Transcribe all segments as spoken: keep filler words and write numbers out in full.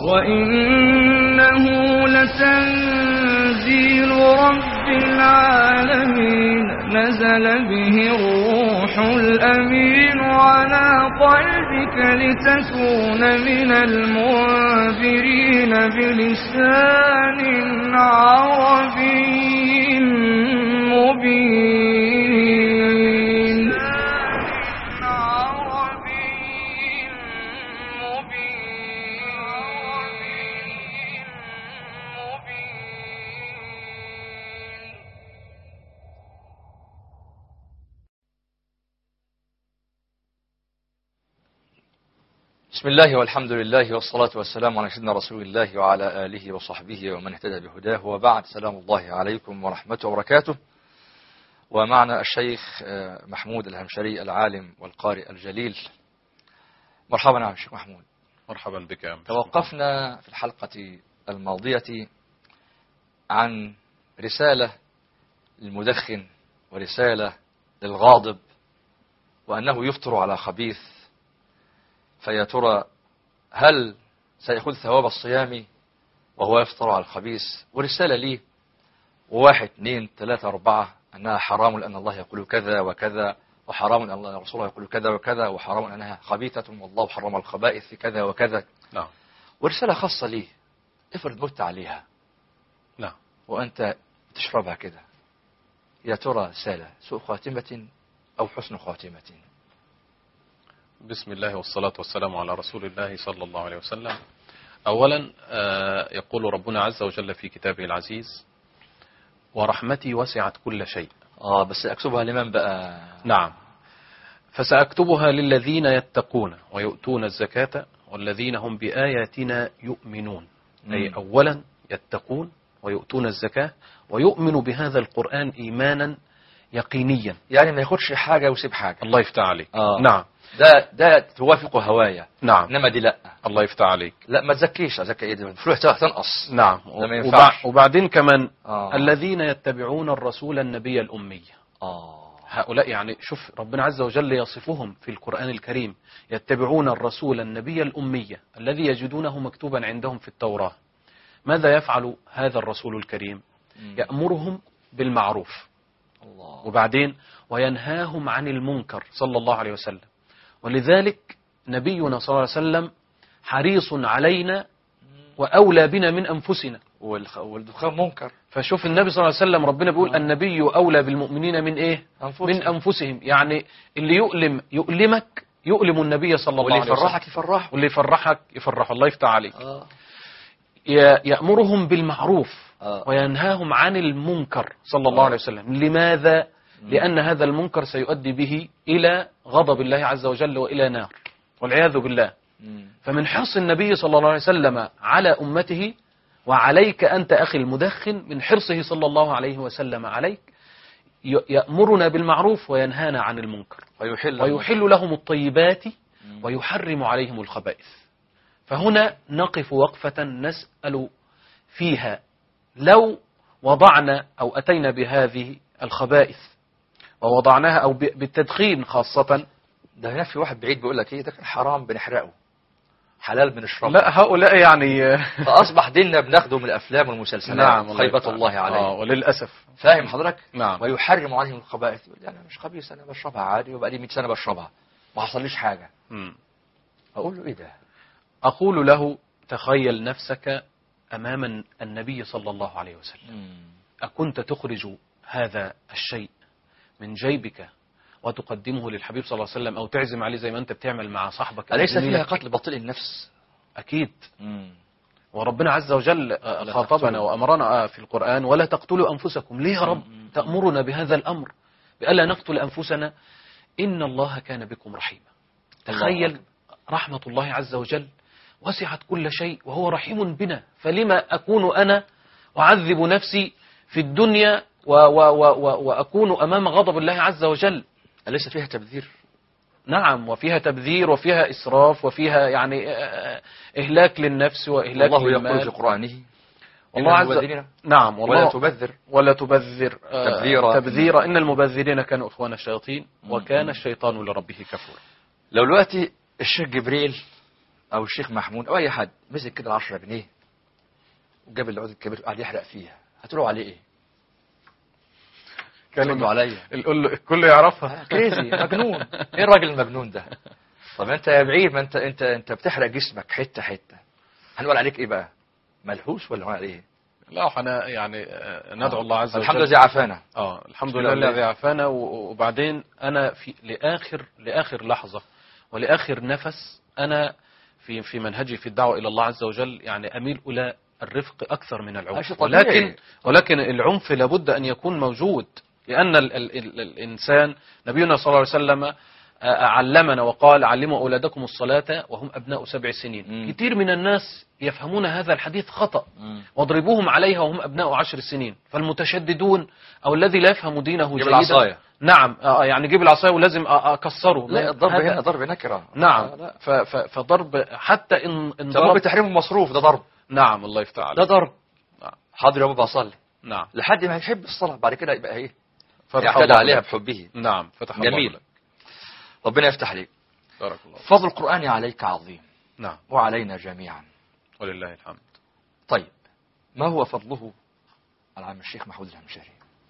وإنه لتنزيل رب العالمين نزل به الروح الأمين على قلبك لتكون من المنذرين بلسان عربي مبين. بسم الله والحمد لله والصلاة والسلام على سيدنا رسول الله وعلى آله وصحبه ومن اهتدى بهداه، وبعد. سلام الله عليكم ورحمته وبركاته. ومعنا الشيخ محمود الهمشري العالم والقارئ الجليل. مرحبا يا شيخ محمود. مرحبا بك يا توقفنا في الحلقة الماضية عن رسالة للمدخن ورسالة للغاضب، وأنه يفطر على خبيث، فيا ترى هل سيأخذ ثواب الصيام وهو يفطر على الخبيث؟ ورسالة لي وواحد اثنين ثلاثة أربعة أنها حرام لأن الله يقول كذا وكذا، وحرام أن الله رسوله يقول كذا وكذا، وحرام أنها خبيثة والله حرم الخبائث في كذا وكذا. نعم. ورسالة خاصة لي، افرض مت عليها نعم وأنت تشربها كده، يا ترى رسالة سوء خاتمة أو حسن خاتمة؟ بسم الله والصلاة والسلام على رسول الله صلى الله عليه وسلم. أولا يقول ربنا عز وجل في كتابه العزيز: ورحمتي وسعت كل شيء. آه بس أكتبها لمن بقى؟ نعم، فسأكتبها للذين يتقون ويؤتون الزكاة والذين هم بآياتنا يؤمنون. مم. أي أولا يتقون ويؤتون الزكاة ويؤمنوا بهذا القرآن إيمانا يقينيا، يعني ما ياخدش حاجة ويسيب حاجة. الله يفتح عليك. آه. نعم، ده ده توافق هوايا. نعم، انما دي لا. الله يفتح عليك. لا ما تزكيش، ازكي ايه دي؟ الفلوس تنقص. نعم. ده ما وبع... ينفعش. وبعدين كمان آه. الذين يتبعون الرسول النبي الأمي. اه هؤلاء يعني شوف ربنا عز وجل يصفهم في القرآن الكريم: يتبعون الرسول النبي الأمي الذي يجدونه مكتوبا عندهم في التوراة. ماذا يفعل هذا الرسول الكريم؟ مم. يأمرهم بالمعروف، الله. وبعدين وينهاهم عن المنكر صلى الله عليه وسلم. ولذلك نبينا صلى الله عليه وسلم حريص علينا وأولى بنا من أنفسنا. والخ... والدخان منكر. فشوف النبي صلى الله عليه وسلم ربنا بيقول: آه. النبي أولى بالمؤمنين من إيه؟ أنفسهم. من أنفسهم. يعني اللي يؤلم يؤلمك يؤلم النبي صلى الله عليه وسلم، واللي يفرحك يفرحه، واللي يفرحك يفرحه. الله يفتح عليك. آه. يأمرهم بالمعروف آه. وينهاهم عن المنكر صلى الله آه. عليه وسلم. لماذا؟ مم. لأن هذا المنكر سيؤدي به إلى غضب الله عز وجل وإلى نار والعياذ بالله. مم. فمن حرص النبي صلى الله عليه وسلم على أمته، وعليك أنت أخي المدخن من حرصه صلى الله عليه وسلم عليك، يأمرنا بالمعروف وينهانا عن المنكر، ويحل ويحل لهم الطيبات مم. ويحرم عليهم الخبائث. فهنا نقف وقفة نسأل فيها: لو وضعنا أو أتينا بهذه الخبائث ووضعناها، أو بالتدخين خاصة، ده هنا في واحد بعيد بيقول لك ايه ده حرام بنحرقه، حلال بنشربه. لا هؤلاء يعني فأصبح ديننا بناخده من الأفلام والمسلسلات. نعم، خيبة الله عليه. آه وللأسف. فاهم حضرتك؟ نعم. ويحرم عليهم الخبائث. يقول يعني مش خبيث، أنا بشربها عادي وبقى لي مئة سنة بشربها ما حصليش حاجة. مم. أقول له إيه ده؟ أقول له: تخيل نفسك أمام النبي صلى الله عليه وسلم. مم. أكنت تخرج هذا الشيء من جيبك وتقدمه للحبيب صلى الله عليه وسلم، أو تعزم عليه زي ما أنت بتعمل مع صاحبك؟ أليس فيها قتل بطيء النفس؟ أكيد. مم. وربنا عز وجل خاطبنا وأمرنا في القرآن: ولا تقتلوا أنفسكم. ليه يا رب تأمرنا بهذا الأمر بألا نقتل أنفسنا؟ إن الله كان بكم رحيما. تخيل رحمة الله عز وجل وسعت كل شيء وهو رحيم بنا، فلما أكون أنا أعذب نفسي في الدنيا و و و وأكون أمام غضب الله عز وجل؟ أليس فيها تبذير؟ نعم، وفيها تبذير وفيها إسراف وفيها يعني إهلاك للنفس وإهلاك الله للمال. يقول في قرآنه: الله عز نعم والله ولا تبذر ولا تبذر تبذيرا تبذيرا إن المبذرين كانوا إخوان الشياطين وكان الشيطان لربه كفورا. لو دلوقتي الشيخ جبريل او الشيخ محمود او اي حد مسك كده العشرة جنيه وجاب العود الكبير وقعد يحرق فيها، هتقولوا عليه ايه؟ كلموا عليا الكل الكل يعرفها. كريزي، مجنون. ايه الراجل المجنون ده؟ طب انت يا بعيد، ما انت انت انت بتحرق جسمك حته حته، هنقول عليك ايه بقى؟ ملهوس ولا هنقول عليه ايه؟ لا احنا يعني ندعو الله عز وجل. الحمد لله عافانا. اه الحمد لله الذي عافانا. وبعدين انا في لاخر لاخر لحظه ولاخر نفس انا في في منهجي في الدعوه الى الله عز وجل يعني اميل الى الرفق اكثر من العنف، ولكن ولكن العنف لابد ان يكون موجود، لان ال ال ال الانسان نبينا صلى الله عليه وسلم علمنا وقال علموا اولادكم الصلاه وهم ابناء سبع سنين. مم. كثير من الناس يفهمون هذا الحديث خطأ، واضربوهم عليها وهم ابناء عشر سنين. فالمتشددون او الذي لا يفهم دينه جيدا العصاية. نعم يعني جيب العصايه ولازم اكسره. لا الضرب هنا ضرب نكره. نعم فضرب حتى ان ان ضرب تحريم المصروف ده ضرب. نعم الله يفتح عليك، ده ضرب. نعم. حاضر يا بابا اصلي. نعم. لحد ما يحب الصلاه بعد كده يبقى ايه؟ يعتدى عليها بحبه. نعم فتح الله جميل. ربنا يفتح عليك. بارك الله. فضل القرآن عليك عظيم. نعم. وعلينا جميعا. ولله الحمد. طيب ما هو فضله على عم الشيخ محمود الهمشري؟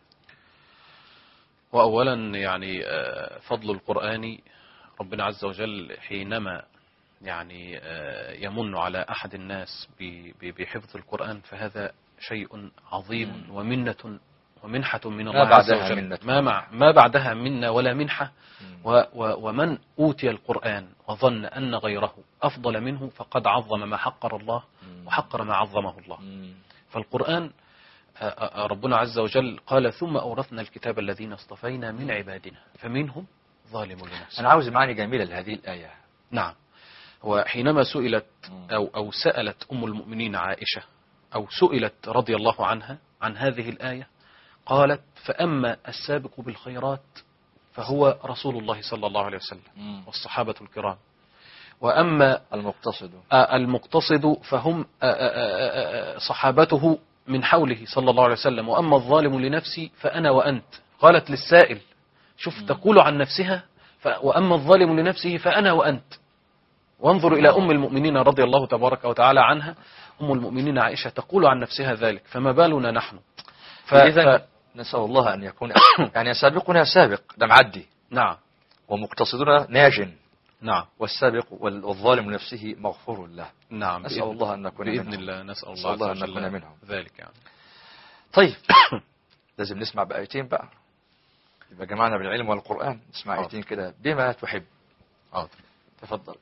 وأولا يعني فضل القرآن ربنا عز وجل حينما يعني يمن على أحد الناس بحفظ القرآن فهذا شيء عظيم ومنة ومنحة من الله عز وجل. ما, مع ما بعدها منا ولا منحة. و و ومن أوتي القرآن وظن أن غيره أفضل منه فقد عظم ما حقر الله وحقر ما عظمه الله. فالقرآن ربنا عز وجل قال ثم أورثنا الكتاب الذين اصطفينا من عبادنا فمنهم ظالم لنفسه. أنا عاوز معاني جميلة لهذه الآية. نعم. وحينما سئلت أو, أو سألت أم المؤمنين عائشة أو سئلت رضي الله عنها عن هذه الآية قالت فأما السابق بالخيرات فهو رسول الله صلى الله عليه وسلم والصحابة الكرام، وأما المقتصد المقتصد فهم صحابته من حوله صلى الله عليه وسلم، وأما الظالم لنفسي فأنا وأنت. قالت للسائل شوف تقول عن نفسها وأما الظالم لنفسه فأنا وأنت. وانظر إلى أم المؤمنين رضي الله تبارك وتعالى عنها، أم المؤمنين عائشة تقول عن نفسها ذلك، فما بالنا نحن؟ فإذا ف... نسأل الله أن يكون يعني سابقنا سابق ده معدي. نعم. ومقتصدنا ناج. نعم. والسابق والظالم نفسه مغفور له. نعم. نسأل الله أن نكون بإذن منهم. الله نسأل الله, نسأل الله أن نكون منهم ذلك يعني. طيب لازم نسمع بآيتين بقى، يبقى جمعنا بالعلم والقرآن. نسمع آيتين كده بما تحب. حاضر. تفضل.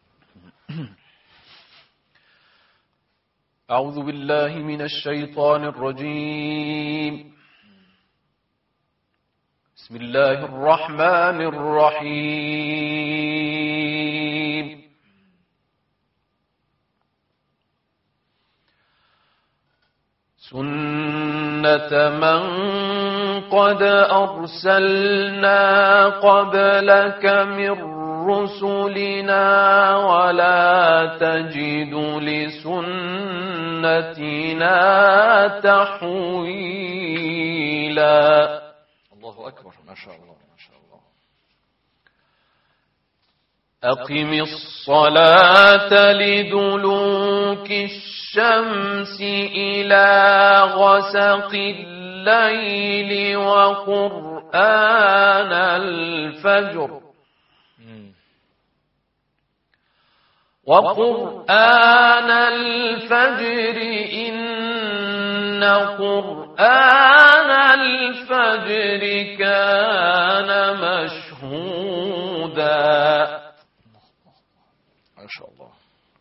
أعوذ بالله من الشيطان الرجيم. بسم الله الرحمن الرحيم. سنة من قد أرسلنا قبلك من رسلنا ولا تجد لسنتنا تحويلا. الله أكبر. ما شاء الله ما شاء الله. أقم الصلاة لدلوك الشمس إلى غسق الليل وقرآن الفجر وقرآن الفجر إن قرآن الفجر كان مشهودا. ما شاء الله.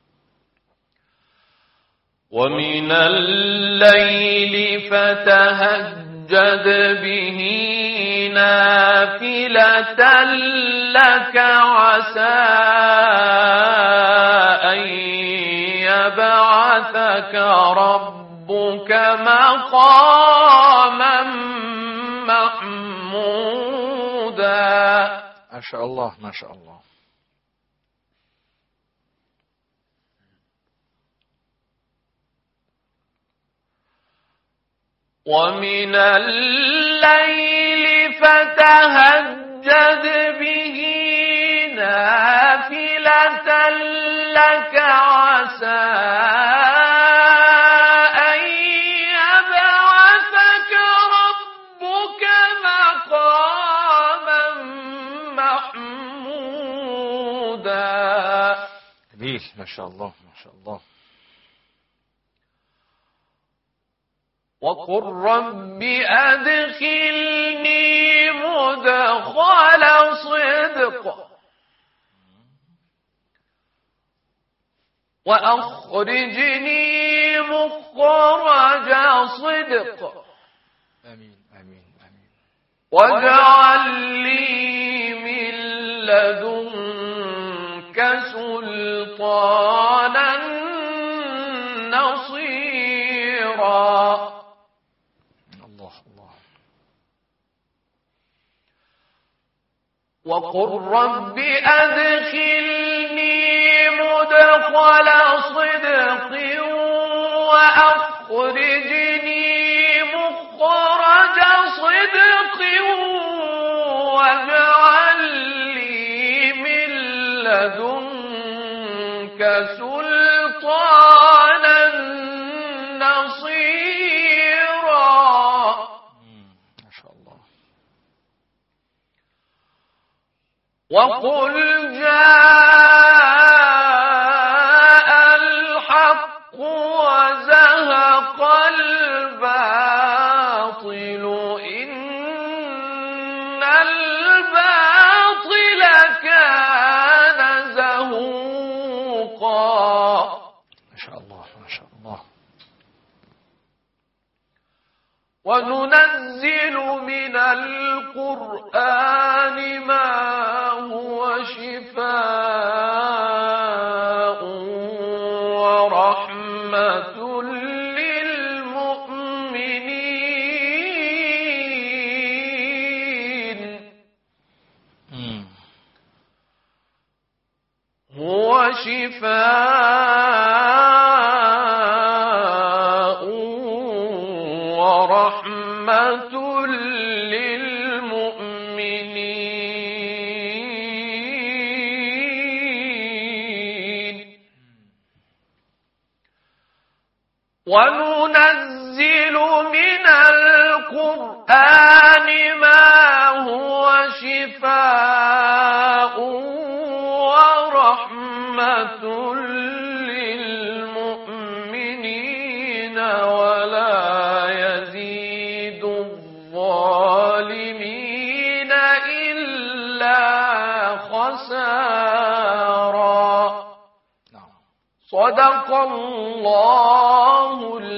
ومن الليل فتهجد به نافلة لك عسى أن يبعثك ربك مقاما محمودا. ما شاء الله ما شاء الله. ومن الليل فتهجد به نافلة لك عسى أن يبعثك ربك مقاما محمودا. جميل، ما شاء الله ما شاء الله. وقل رب أدخلني مدخل صدق وأخرجني مخرج صدق آمين آمين آمين. واجعل لي من لدنك سلطانا نصيرا. الله الله. وقل رب أدخلني مدخل صدق وأخرجني مخرج صدق واجعل لي من لدنك سلطانا نصيرا. ما شاء الله. وقل جاء الحق وزهق الباطل إن الباطل كان زهوقا. ما شاء الله ما شاء الله. وننزل من القرآن ما هو شفاء ورحمة للمؤمنين. هو شفاء ورحمة للمؤمنين. وننزل من القرآن ما هو شفاء ورحمة للمؤمنين ولا يزيد الظالمين إلا خسارا. صدق الله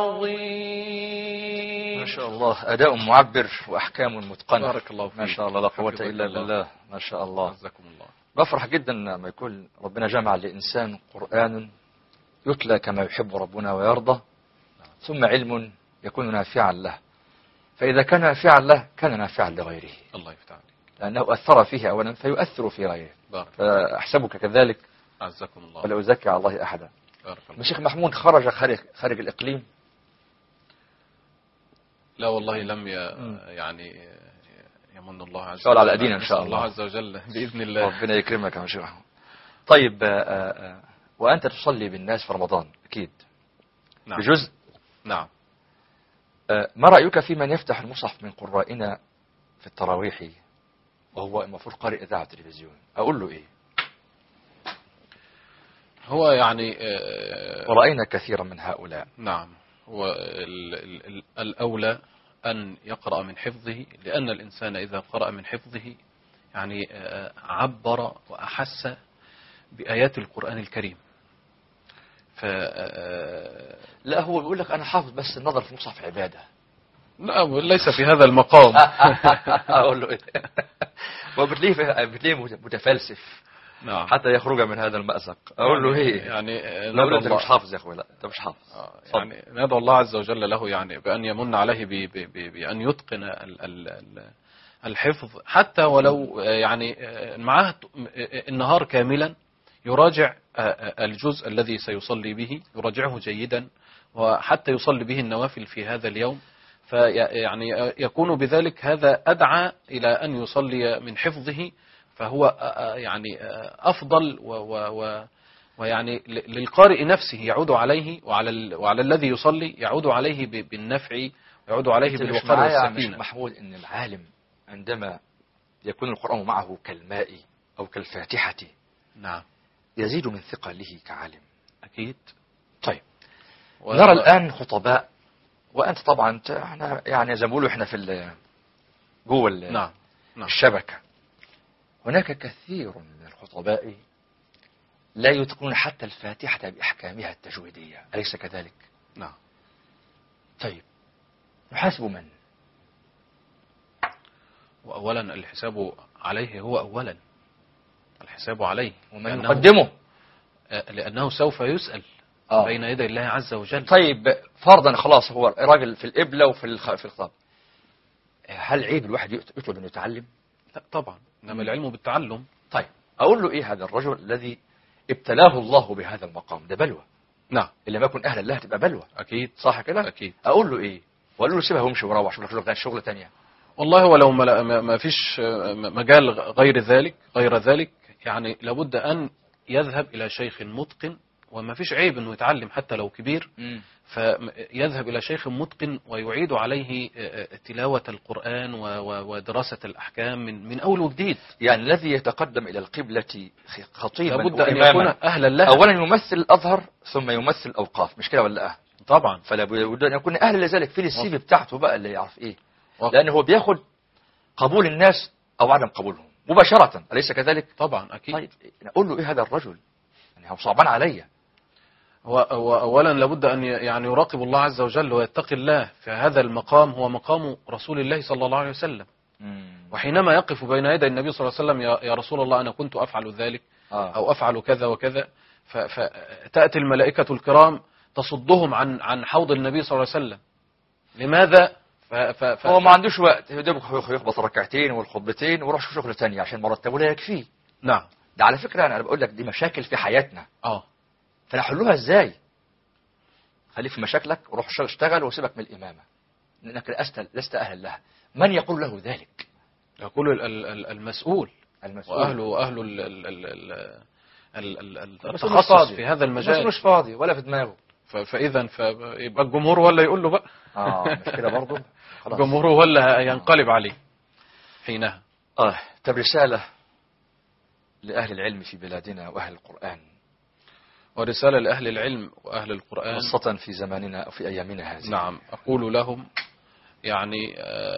العظيم. ما شاء الله. أداء معبر وأحكام متقنة. بارك الله فيك. ما شاء الله لا قوة إلا بالله. ما شاء الله. جزاكم الله. بفرح جدا لما يكون ربنا جمع لإنسان قرآن يتلى كما يحب ربنا ويرضى، ثم علم يكون نافعا له، فإذا كان نافعا له كان نافعا لغيره. الله يفتح عليك. لأنه أثر فيه أولا فيؤثر في غيره. فأحسبك كذلك. عزكم الله. ولا أزكي على الله أحدا. الشيخ محمود خرج خارج خارج الإقليم؟ لا والله لم ي... يعني يمن الله عز وجل على أدينا إن شاء الله. الله عز وجل بإذن الله. ربنا يكرمك يا شيخ محمود. طيب آآ آآ وأنت تصلي بالناس في رمضان أكيد. نعم. بجزء. نعم. ما رأيك في من يفتح المصحف من قرائنا في التراويح وهو المفروض قارئ إذاعة التلفزيون؟ أقول له إيه؟ هو يعني ورأينا كثيرا من هؤلاء. نعم. هو ال ال ال الأولى أن يقرأ من حفظه، لأن الإنسان إذا قرأ من حفظه يعني عبر وأحس بآيات القرآن الكريم. ف لا هو بيقول لك أنا حافظ بس النظر في المصحف عبادة. لا ليس في هذا المقام. أقول له إيه؟ وبتلاقيه بتلاقيه متفلسف. نعم. حتى يخرج من هذا المأزق. أقول له إيه؟ يعني لا أنت مش حافظ يا أخوي. لا أنت مش حافظ. يعني ندعو الله عز وجل له يعني بأن يمن عليه بأن يتقن الحفظ، حتى ولو يعني معه النهار كاملا يراجع الجزء الذي سيصلي به، يراجعه جيدا، وحتى يصلي به النوافل في هذا اليوم، فيعني يكون بذلك هذا أدعى إلى أن يصلي من حفظه، فهو يعني أفضل ويعني للقارئ نفسه يعود عليه وعلى ال... وعلى الذي يصلي يعود عليه ب... بالنفع ويعود عليه بالوقار والسكينة. محمود إن العالم عندما يكون القرآن معه كالماء أو كالفاتحة نعم يزيد من ثقله كعالم. أكيد. طيب و... نرى الآن خطباء، وأنت طبعا احنا يعني زي ما بيقولوا احنا في جوه نعم. نعم. الشبكة. هناك كثير من الخطباء لا يتقنون حتى الفاتحة بأحكامها التجويدية، أليس كذلك؟ نعم. طيب نحاسب من؟ وأولا الحساب عليه، هو أولا الحساب عليه، ومن يقدمه لأنه سوف يسأل آه. بين يدي الله عز وجل. طيب فرضا خلاص هو راجل في القبلة وفي الخ... في الخطاب، هل عيب الواحد يطلب انه يتعلم؟ لا طبعا، انما العلم بالتعلم. طيب اقول له ايه هذا الرجل الذي ابتلاه الله بهذا المقام ده؟ بلوى. نعم. اللي ما يكون اهل الله تبقى بلوى. اكيد. صح كده؟ اكيد. اقول له ايه؟ واقول له سيبها وامشي وروح شوف لك شغله ثانيه. والله ولو ما, ما فيش مجال غير ذلك غير ذلك يعني لابد ان يذهب الى شيخ متقن، وما فيش عيب انه يتعلم حتى لو كبير. م. فيذهب إلى شيخ متقن ويعيد عليه تلاوة القرآن ودراسة الأحكام من من أول وجديد. يعني الذي يتقدم إلى القبلة خطيبا لابد أن يكون أهلا لها. أولا يمثل الأظهر ثم يمثل الأوقاف، مش كده ولا أه؟ طبعا. فلا بد أن يكون أهلا لذلك في السي في بتاعته بقى اللي يعرف إيه، لأنه هو بياخد قبول الناس أو عدم قبولهم مباشرة، أليس كذلك؟ طبعا أكيد. طيب أقول له إيه هذا الرجل؟ يعني هو صعبان عليا. هو أولا لابد أن يعني يراقب الله عز وجل ويتقي الله في هذا المقام، هو مقام رسول الله صلى الله عليه وسلم. مم. وحينما يقف بين يدي النبي صلى الله عليه وسلم يا رسول الله أنا كنت أفعل ذلك آه. أو أفعل كذا وكذا، فتأتي الملائكة الكرام تصدهم عن عن حوض النبي صلى الله عليه وسلم. لماذا؟ ف ف ف هو ما عندوش وقت، يخبط ركعتين والخطبتين ويروح يشوف شغله ثانيه عشان مرتبه لا يكفيه. نعم. ده على فكرة أنا بقول لك دي مشاكل في حياتنا. اه فنحلوها ازاي؟ خليك في مشاكلك وروح اشتغل وسيبك من الإمامة لأنك لست لست أهلا لها. من يقول له ذلك؟ يقول المسؤول المسؤول وأهله وأهله التخصص في هذا المجال. مش فاضي ولا في دماغه. فإذا فيبقى الجمهور ولا يقول له بقى اه مش كده برضه. الجمهور ولا ينقلب عليه حينها. اه طب رسالة لأهل العلم في بلادنا وأهل القرآن. ورسالة لأهل العلم وأهل القرآن خاصة في زماننا أو في أيامنا هذه. نعم. أقول لهم يعني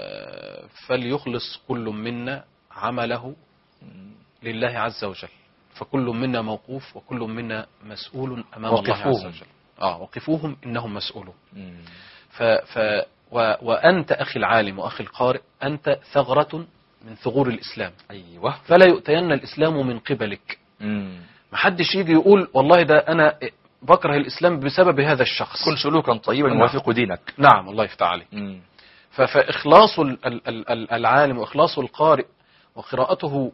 فليخلص كل منا عمله لله عز وجل، فكل منا موقوف وكل منا مسؤول أمام الله عز وجل. آه وقفوهم إنهم مسؤولون. ف ف و وأنت أخي العالم وأخي القارئ أنت ثغرة من ثغور الإسلام. أيوة. فلا يؤتين الإسلام من قبلك. مم. محدش يجي يقول والله ده أنا بكره الإسلام بسبب هذا الشخص. كن سلوكا طيبا يوافق دينك. نعم الله يفتح عليك. فإخلاص العالم وإخلاص القارئ وقراءته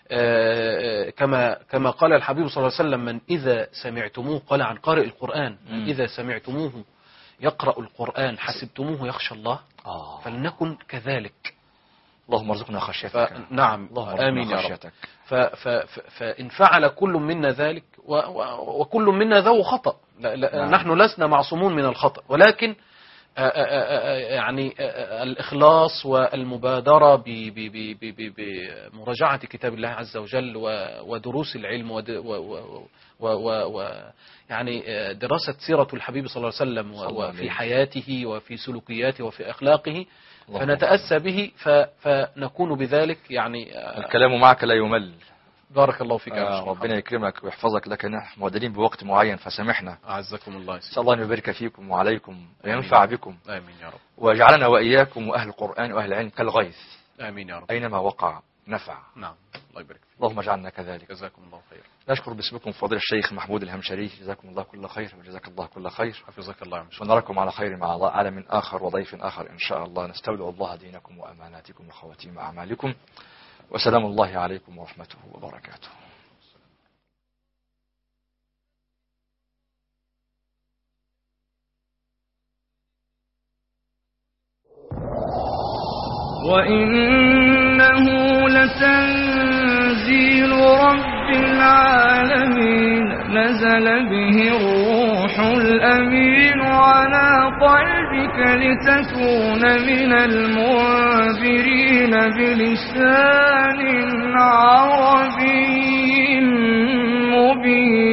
كما كما قال الحبيب صلى الله عليه وسلم من إذا سمعتموه، قال عن قارئ القرآن من إذا سمعتموه يقرأ القرآن حسبتموه يخشى الله. آه. فلنكن كذلك. اللهم ارزقنا خشيتك. ف... نعم آمين يا رب. ف... ف... ف... فإن فعل كل منا ذلك و... و... وكل منا ذو خطأ. لا... لا... نعم. نحن لسنا معصومون من الخطأ، ولكن آ... آ... آ... يعني آ... الإخلاص والمبادرة ب... ب... ب... ب... بمراجعة كتاب الله عز وجل و... ودروس العلم ود... و... و... و... و... و... يعني دراسة سيرة الحبيب صلى الله عليه وسلم و... وفي حياته وفي سلوكياته وفي أخلاقه، فنتأسى به فنكون بذلك يعني. الكلام معك لا يمل. بارك الله فيك يا آه ربنا يكرمك ويحفظك، لكن نحن مودين بوقت معين فسامحنا. أعزكم الله. إن شاء الله أن يبارك فيكم وعليكم وينفع بكم. آمين يا رب. وجعلنا وإياكم وأهل القرآن وأهل العلم كالغيث. آمين يا رب. أينما وقع نفع. نعم الله يبارك فيك. اللهم اجعلنا كذلك. جزاكم الله خير. نشكر باسمكم فضيلة الشيخ محمود الهمشري، جزاكم الله كل خير وجزاك الله كل خير. حفظك الله. ونراكم على خير مع الله عالم آخر وضيف آخر إن شاء الله. نستودع الله دينكم وأماناتكم وخواتيم أعمالكم، وسلام الله عليكم ورحمته وبركاته. وإنه لتنزيل رب العالمين نزل به الروح الأمين على قلبك لتكون من المنذرين بلسان عربي مبين